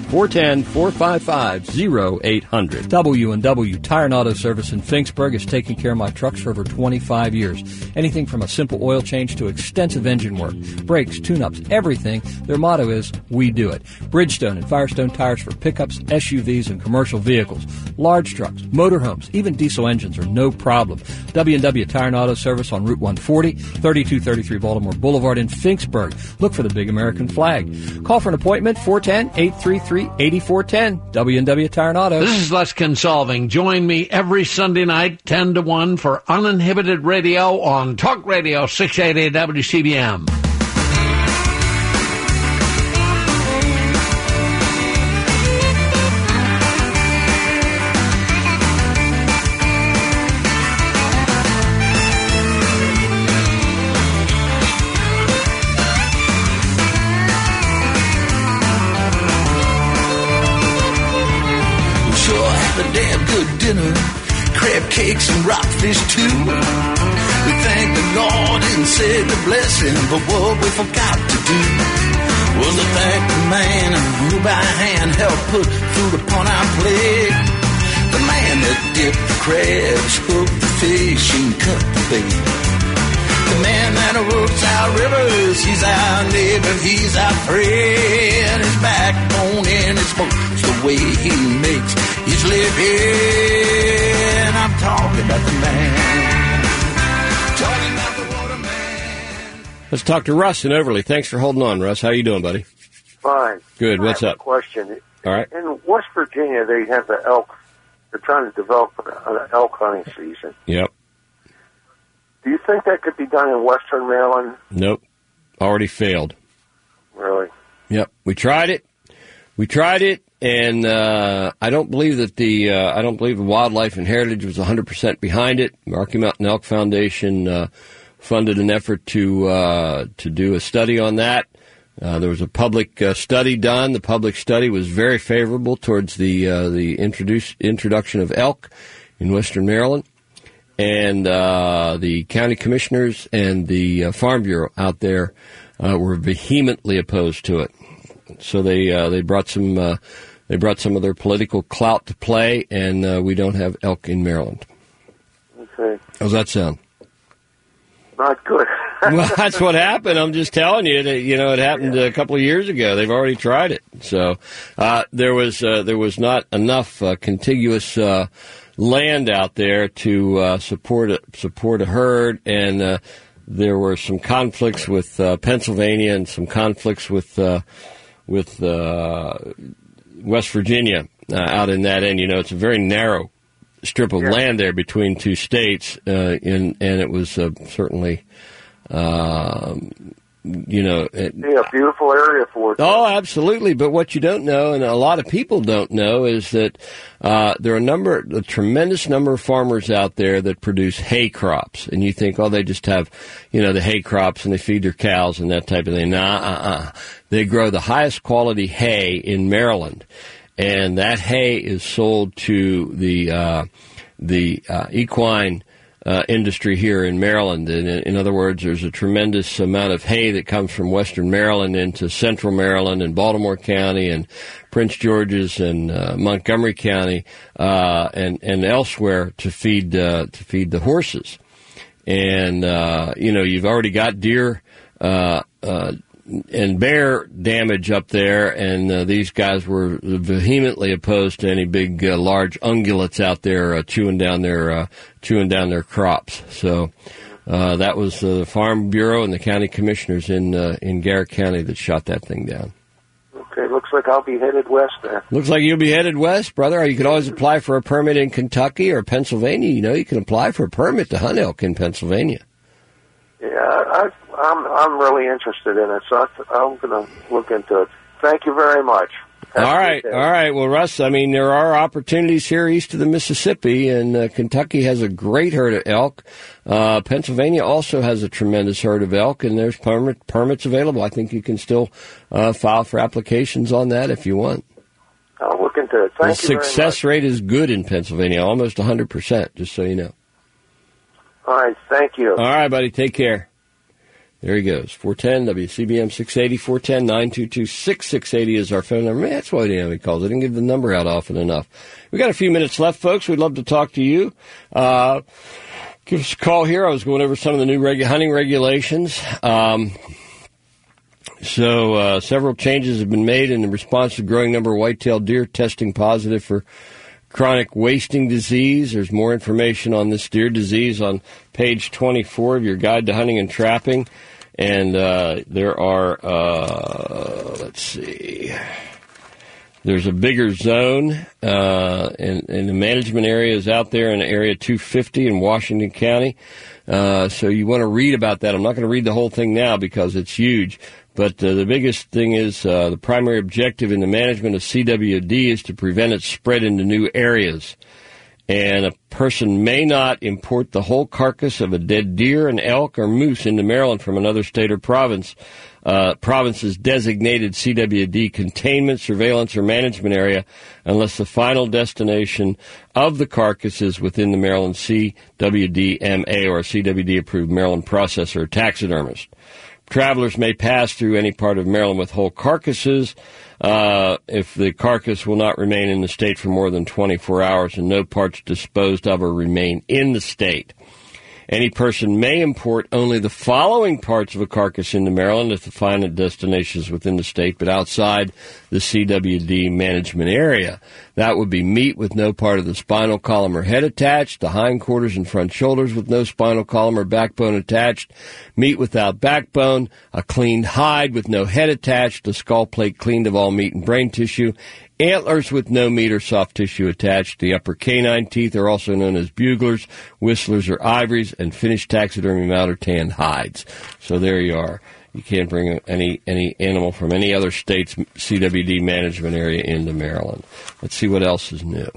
four one zero, four five five, zero eight hundred. W and W Tire and Auto Service in Finksburg has taken care of my trucks for over twenty-five years. Anything from a simple oil change to extensive engine work, brakes, tune-ups, everything. Their motto is, we do it. Bridgestone and Firestone tires for pickups, S U Vs, and commercial vehicles. Large trucks, motorhomes, even diesel engines are no problem. W and W Tire and Auto Service on Route one forty, thirty-two thirty-three Baltimore Boulevard in Finksburg. Look for the big American flag. Call for an appointment, four one zero, eight three three, eight four one zero. W and W Tire and Auto. This is Les Consolving. Join me every Sunday night, ten to one, for Uninhibited Radio on Talk Radio six eighty W C B M. Dinner, crab cakes and rockfish too. We thank the Lord and said the blessing, but what we forgot to do was to thank the man who by hand helped put food upon our plate. The man that dipped the crabs, hooked the fish, and cut the bait. The man that works our rivers, he's our neighbor, he's our friend. His backbone and his bones, the way he makes his living. I'm talking about the man. Talking about the water man. Let's talk to Russ in Overly. Thanks for holding on, Russ. How you doing, buddy? Fine. Good. What's I have up? A question. All right. In West Virginia, they have the elk. They're trying to develop an elk hunting season. Yep. Do you think that could be done in Western Maryland? Nope. Already failed. Really? Yep. We tried it. We tried it, and uh, I don't believe that the uh, I don't believe the Wildlife and Heritage was one hundred percent behind it. Rocky Mountain Elk Foundation uh, funded an effort to uh, to do a study on that. Uh, there was a public uh, study done. The public study was very favorable towards the uh, the introduce, introduction of elk in Western Maryland. And uh, the county commissioners and the uh, Farm Bureau out there uh, were vehemently opposed to it. So they uh, they brought some uh, they brought some of their political clout to play, and uh, we don't have elk in Maryland. Okay. How's that sound? Not good. Well, that's what happened. I'm just telling you that, you know, it happened yeah. a couple of years ago. They've already tried it. So uh, there was uh, there was not enough uh, contiguous Uh, land out there to uh, support a, support a herd, and uh, there were some conflicts with uh, Pennsylvania and some conflicts with uh, with uh, West Virginia uh, out in that end. You know, it's a very narrow strip of yeah. land there between two states, uh, and and it was uh, certainly. Uh, You know, it, yeah, beautiful area for it. Oh, absolutely. But what you don't know, and a lot of people don't know, is that uh, there are a number, a tremendous number of farmers out there that produce hay crops. And you think, oh, they just have, you know, the hay crops and they feed their cows and that type of thing. Nah, uh-uh. They grow the highest quality hay in Maryland, and that hay is sold to the uh, the uh, equine. Uh, industry here in Maryland. In, in other words, there's a tremendous amount of hay that comes from Western Maryland into Central Maryland and Baltimore County and Prince George's and uh, Montgomery County uh, and and elsewhere to feed uh, to feed the horses. And uh, you know, you've already got deer uh, uh, and bear damage up there, and uh, these guys were vehemently opposed to any big, uh, large ungulates out there uh, chewing down their uh, chewing down their crops. So uh, that was uh, the Farm Bureau and the county commissioners in uh, in Garrett County that shot that thing down. Okay, looks like I'll be headed west there. Looks like you'll be headed west, brother. Or you could always apply for a permit in Kentucky or Pennsylvania. You know, you can apply for a permit to hunt elk in Pennsylvania. Yeah, I, I'm I'm really interested in it, so I, I'm going to look into it. Thank you very much. Have all right, all right. Well, Russ, I mean, there are opportunities here east of the Mississippi, and uh, Kentucky has a great herd of elk. Uh, Pennsylvania also has a tremendous herd of elk, and there's permit, permits available. I think you can still uh, file for applications on that if you want. I'll look into it. Thank the you very much. success rate is good in Pennsylvania, almost one hundred percent, just so you know. All right, thank you. All right, buddy, take care. There he goes. four ten W C B M six eighty, four one zero, nine two two, six six eight zero is our phone number. Man, that's why we didn't have any calls. I didn't give the number out often enough. We've got a few minutes left, folks. We'd love to talk to you. Uh, give us a call here. I was going over some of the new regu- hunting regulations. Um, so uh, several changes have been made in response to the growing number of white-tailed deer testing positive for chronic wasting disease. There's more information on this deer disease on page twenty-four of your Guide to Hunting and Trapping. And uh, there are, uh, let's see, there's a bigger zone, uh, and, and the management area is out there in Area two fifty in Washington County. Uh, so you want to read about that. I'm not going to read the whole thing now because it's huge. But uh, the biggest thing is uh, the primary objective in the management of C W D is to prevent its spread into new areas. And a person may not import the whole carcass of a dead deer, an elk, or moose into Maryland from another state or province. Uh, province's designated C W D containment, surveillance, or management area unless the final destination of the carcass is within the Maryland C W D M A or a C W D-approved Maryland processor or taxidermist. Travelers may pass through any part of Maryland with whole carcasses uh, if the carcass will not remain in the state for more than twenty-four hours and no parts disposed of or remain in the state. Any person may import only the following parts of a carcass into Maryland if the final destination is within the state, but outside the C W D management area. That would be meat with no part of the spinal column or head attached, the hindquarters and front shoulders with no spinal column or backbone attached, meat without backbone, a cleaned hide with no head attached, a skull plate cleaned of all meat and brain tissue, antlers with no meat or soft tissue attached. The upper canine teeth are also known as buglers, whistlers, or ivories, and finished taxidermy mount or tanned hides. So there you are. You can't bring any any animal from any other state's C W D management area into Maryland. Let's see what else is new.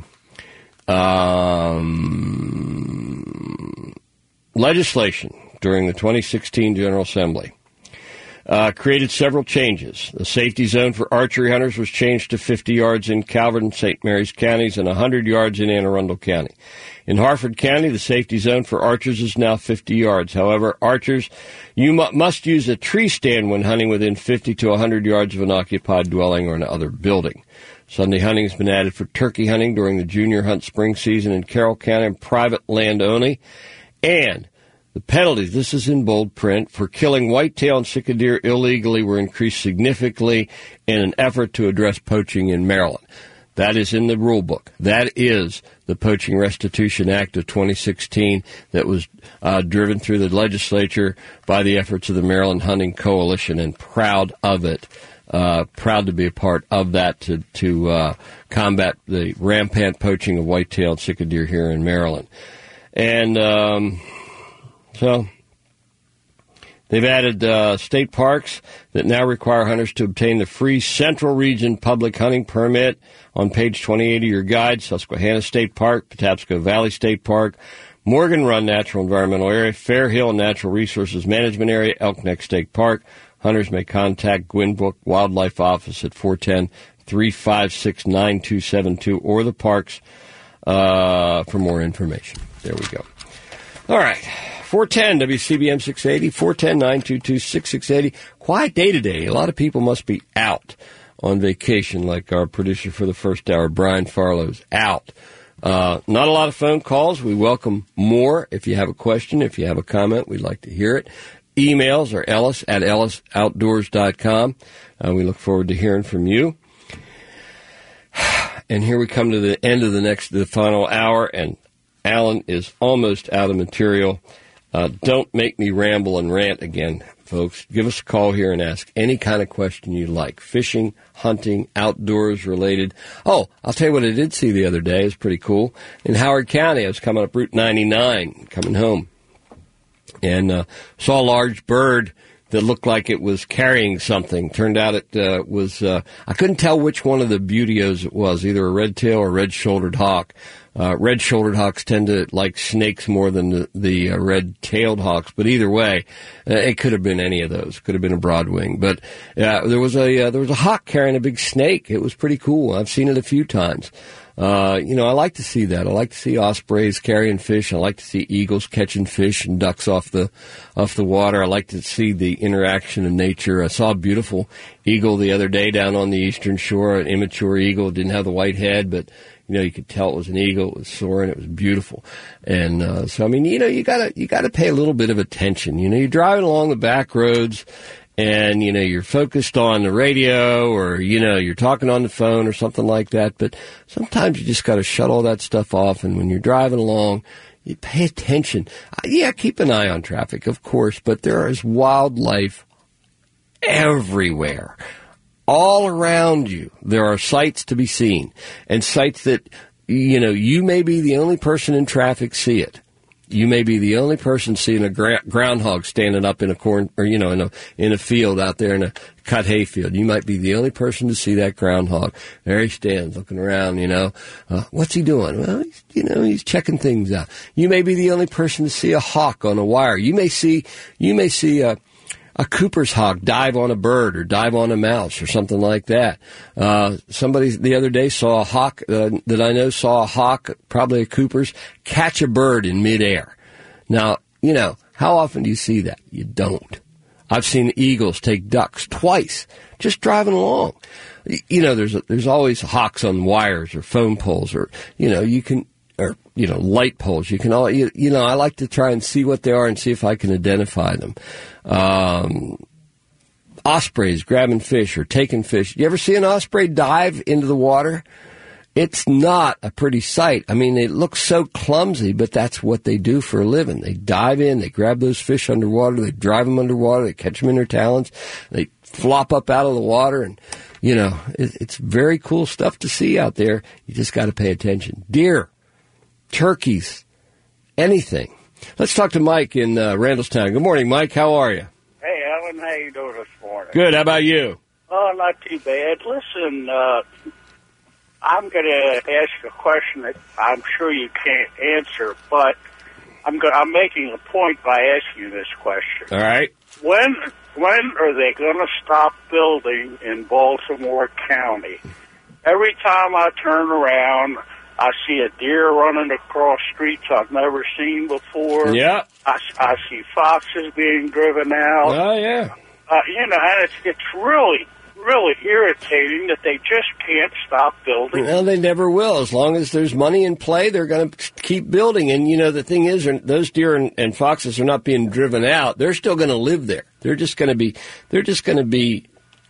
Um, legislation during the twenty sixteen General Assembly Uh, created several changes. The safety zone for archery hunters was changed to fifty yards in Calvert and Saint Mary's counties and one hundred yards in Anne Arundel County. In Harford County, the safety zone for archers is now fifty yards. However, archers, you mu- must use a tree stand when hunting within fifty to one hundred yards of an occupied dwelling or another building. Sunday hunting has been added for turkey hunting during the junior hunt spring season in Carroll County on private land only. And the penalties, this is in bold print, for killing whitetail and sitka deer illegally were increased significantly in an effort to address poaching in Maryland. That is in the rule book. That is the Poaching Restitution Act of twenty sixteen that was uh, driven through the legislature by the efforts of the Maryland Hunting Coalition, and proud of it. Uh, proud to be a part of that to, to uh, combat the rampant poaching of whitetail and sitka deer here in Maryland. And um, so they've added uh, state parks that now require hunters to obtain the free Central Region Public Hunting Permit on page twenty-eight of your guide. Susquehanna State Park, Patapsco Valley State Park, Morgan Run Natural Environmental Area, Fair Hill Natural Resources Management Area, Elk Neck State Park. Hunters may contact Gwynn Brook Wildlife Office at four one zero, three five six, nine two seven two or the parks uh, for more information. There we go. All right. four one zero W C B M six eighty, four one zero, nine two two, six six eight zero. Quiet day today. A lot of people must be out on vacation, like our producer for the first hour, Brian Farlow's out. Uh, not a lot of phone calls. We welcome more. If you have a question, if you have a comment, we'd like to hear it. Emails are ellis at ellis outdoors dot com. Uh, we look forward to hearing from you. And here we come to the end of the next, the final hour, and Alan is almost out of material. Uh, don't make me ramble and rant again, folks. Give us a call here and ask any kind of question you like. Fishing, hunting, outdoors related. Oh, I'll tell you what I did see the other day. It was pretty cool. In Howard County, I was coming up Route ninety-nine, coming home, and uh, saw a large bird that looked like it was carrying something. Turned out it uh, was, uh, I couldn't tell which one of the buteos it was, either a red-tailed or red-shouldered hawk. Uh, red-shouldered hawks tend to like snakes more than the, the uh, red-tailed hawks, but either way, uh, it could have been any of those. Could have been a broadwing, but uh, there was a uh, there was a hawk carrying a big snake. It was pretty cool. I've seen it a few times. Uh, you know, I like to see that. I like to see ospreys carrying fish. I like to see eagles catching fish and ducks off the off the water. I like to see the interaction of nature. I saw a beautiful eagle the other day down on the eastern shore, an immature eagle. Didn't have the white head, but you know, you could tell it was an eagle. It was soaring. It was beautiful. And, uh, so, I mean, you know, you gotta, you gotta pay a little bit of attention. You know, you're driving along the back roads and, you know, you're focused on the radio or, you know, you're talking on the phone or something like that. But sometimes you just gotta shut all that stuff off. And when you're driving along, you pay attention. Uh, yeah, keep an eye on traffic, of course, but there is wildlife everywhere. All around you, there are sights to be seen, and sights that, you know, you may be the only person in traffic see it. You may be the only person seeing a gra- groundhog standing up in a corn, or, you know, in a, in a field out there in a cut hay field. You might be the only person to see that groundhog. There he stands looking around, you know. Uh, what's he doing? Well, he's, you know, he's checking things out. You may be the only person to see a hawk on a wire. You may see, you may see a, a Cooper's hawk dive on a bird or dive on a mouse or something like that. Uh, somebody the other day saw a hawk, uh, that I know saw a hawk, probably a Cooper's, catch a bird in midair. Now, you know, how often do you see that? You don't. I've seen eagles take ducks twice, just driving along. You know, there's, there's always hawks on wires or phone poles or, you know, you can, or, you know, light poles. You can all, you, you know, I like to try and see what they are and see if I can identify them. Um, ospreys grabbing fish or taking fish. You ever see an osprey dive into the water? It's not a pretty sight. I mean, it looks so clumsy, but that's what they do for a living. They dive in, they grab those fish underwater, they drive them underwater, they catch them in their talons, they flop up out of the water, and, you know, it, it's very cool stuff to see out there. You just got to pay attention. Deer, turkeys, anything. Let's talk to Mike in uh, Randallstown. Good morning, Mike. How are you? Hey, Alan. How you doing this morning? Good. How about you? Oh, not too bad. Listen, uh, I'm going to ask a question that I'm sure you can't answer, but I'm go- I'm making a point by asking you this question. All right. When when are they going to stop building in Baltimore County? Every time I turn around, I see a deer running across streets I've never seen before. Yeah. I, I see foxes being driven out. Oh, yeah. Uh, you know, and it's, it's really, really irritating that they just can't stop building. Well, they never will. As long as there's money in play, they're going to keep building. And, you know, the thing is, those deer and, and foxes are not being driven out. They're still going to live there. They're just going to be, they're just going to be,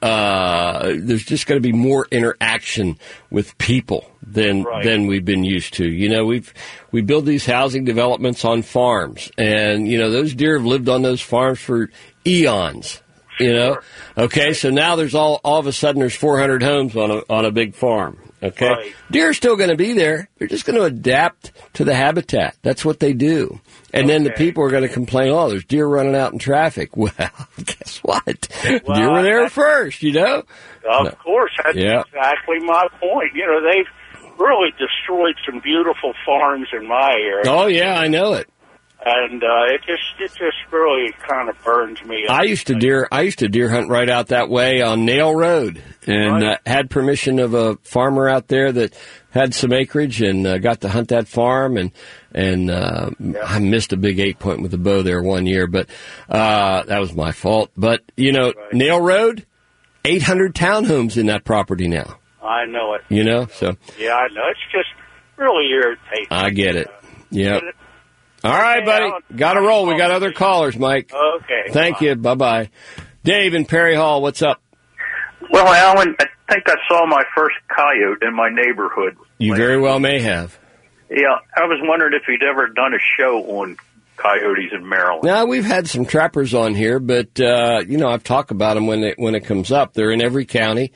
uh, there's just going to be more interaction with people than, right. than we've been used to. You know, we've, we build these housing developments on farms, and, you know, those deer have lived on those farms for eons, you know? Okay. So now there's all, all of a sudden there's four hundred homes on a, on a big farm. Okay. Right. Deer are still going to be there. They're just going to adapt to the habitat. That's what they do. And okay. then the people are going to complain, oh, there's deer running out in traffic. Well, guess what? Well, deer were there first, you know? Of no. course. That's yeah. exactly my point. You know, they've really destroyed some beautiful farms in my area. Oh, yeah, I know it. And uh, it just it just really kind of burns me up. I used to deer I used to deer hunt right out that way on Nail Road, and right. uh, had permission of a farmer out there that had some acreage, and uh, got to hunt that farm. And and uh, yeah. I missed a big eight point with the bow there one year, but uh, that was my fault. But you know, right. Nail Road, eight hundred townhomes in that property now. I know it. You know, so yeah, I know. It's just really irritating. I get it. Yeah. All right, buddy. Got to roll. We got other callers, Mike. Okay. Thank you. Bye-bye. Dave in Perry Hall, what's up? Well, Alan, I think I saw my first coyote in my neighborhood. You very well may have. Yeah, I was wondering if you'd ever done a show on coyotes in Maryland. Now, we've had some trappers on here, but, uh, you know, I've talked about them when it, when it comes up. They're in every county.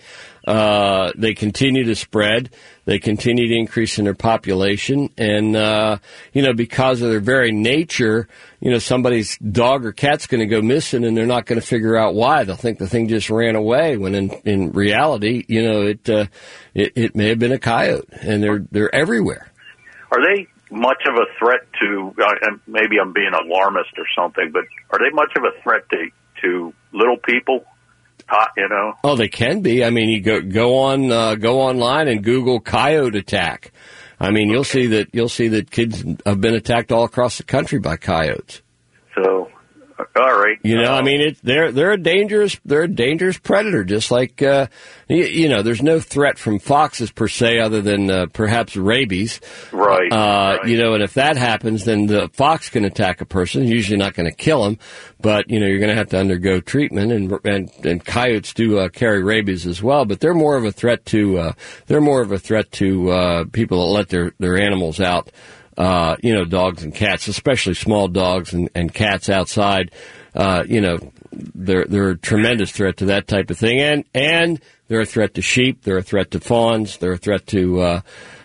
Uh, they continue to spread. They continue to increase in their population. And, uh, you know, because of their very nature, you know, somebody's dog or cat's going to go missing and they're not going to figure out why. They'll think the thing just ran away when in, in reality, you know, it, uh, it, it may have been a coyote, and they're, they're everywhere. Are they much of a threat to, uh, maybe I'm being alarmist or something, but are they much of a threat to, to little people? Uh, you know? Oh, they can be. I mean, you go go on uh, go online and Google coyote attack. I mean, you'll see that you'll see that kids have been attacked all across the country by coyotes. So, all right. You know, uh, I mean, it, they're they're a dangerous they're a dangerous predator. Just like uh, you, you know, there's no threat from foxes per se, other than uh, perhaps rabies. Right, Uh, right. You know, and if that happens, then the fox can attack a person. Usually not going to kill him, but you know, you're going to have to undergo treatment. And and, and coyotes do uh, carry rabies as well, but they're more of a threat to uh, they're more of a threat to uh, people that let their their animals out. Uh, you know, dogs and cats, especially small dogs and, and cats outside, uh, you know, they're, they're a tremendous threat to that type of thing. And, and they're a threat to sheep. They're a threat to fawns. They're a threat to, uh,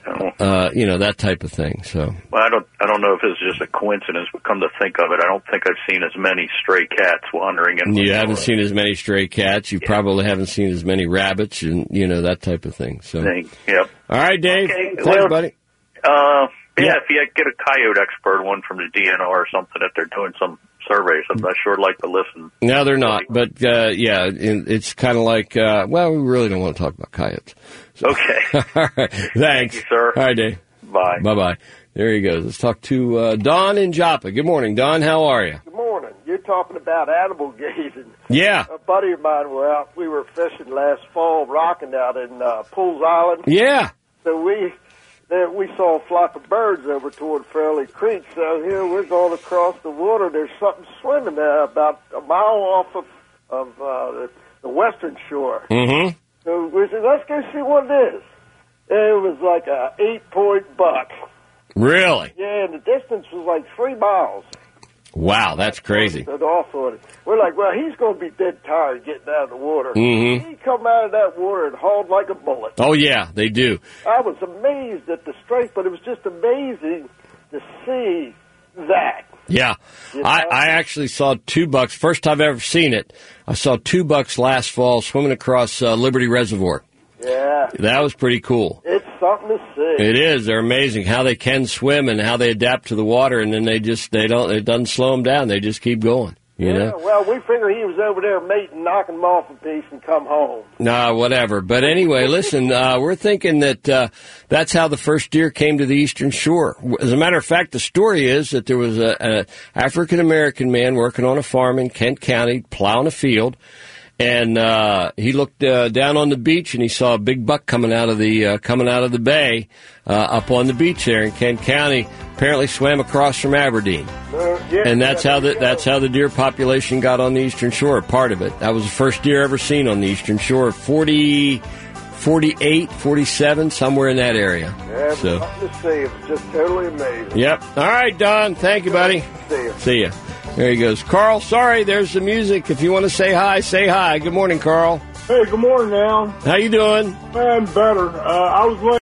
uh, you know, that type of thing. So, well, I don't, I don't know if it's just a coincidence, but come to think of it, I don't think I've seen as many stray cats wandering in. you haven't seen as many stray cats. You probably haven't seen as many rabbits and, you know, that type of thing. So, Thing. Yep. all right, Dave. Okay, Thanks, well, buddy. Uh, yeah, Yeah. if you get a coyote expert, one from the D N R or something, if they're doing some surveys, I'm not sure I'd like to listen. No, they're not. But, uh, yeah, it- it's kind of like, uh, well, we really don't want to talk about coyotes. So- Okay. All right. Thanks. Thank you, sir. All right, Dave. Bye. Bye-bye. There he goes. Let's talk to uh, Don in Joppa. Good morning, Don. How are you? Good morning. You're talking about animal gazing. Yeah. A buddy of mine were out. We were fishing last fall, rocking out in uh, Pools Island. Yeah. So we there we saw a flock of birds over toward Fairleigh Creek. So here we're going across the water. There's something swimming there about a mile off of of uh, the, the western shore. Mm-hmm. So we said, let's go see what it is. It was like a eight point buck. Really? Yeah, and the distance was like three miles. Wow, that's crazy. Stood off on it. We're like, well, he's going to be dead tired getting out of the water. Mhm. He come out of that water and hauled like a bullet. Oh, yeah, they do. I was amazed at the strength, but it was just amazing to see that. Yeah. You know? I, I actually saw two bucks. First I've ever seen it. I saw two bucks last fall swimming across uh, Liberty Reservoir. Yeah. That was pretty cool. It's something to see. It is. They're amazing how they can swim and how they adapt to the water, and then they just, they don't, it doesn't slow them down. They just keep going, you yeah, know? well, we figured he was over there mating, knocking them off a piece and come home. Nah, whatever. But anyway, listen, uh, we're thinking that uh, that's how the first deer came to the Eastern Shore. As a matter of fact, the story is that there was a, a African-American man working on a farm in Kent County, plowing a field, and uh, he looked uh, down on the beach and he saw a big buck coming out of the uh, coming out of the bay uh, up on the beach there in Kent County. Apparently, swam across from Aberdeen. Uh, yeah, And that's yeah, how the, yeah. that's how the deer population got on the Eastern Shore, part of it. That was the first deer ever seen on the Eastern Shore, forty, forty-eight, forty-seven, somewhere in that area. Yeah, So, something to see. It was just totally amazing. yep. All right, Don. Thank you, buddy. See you. See ya. There he goes. Carl, sorry, there's the music. If you want to say hi, say hi. Good morning, Carl. Hey, good morning, Al. How you doing? I'm better. Uh, I was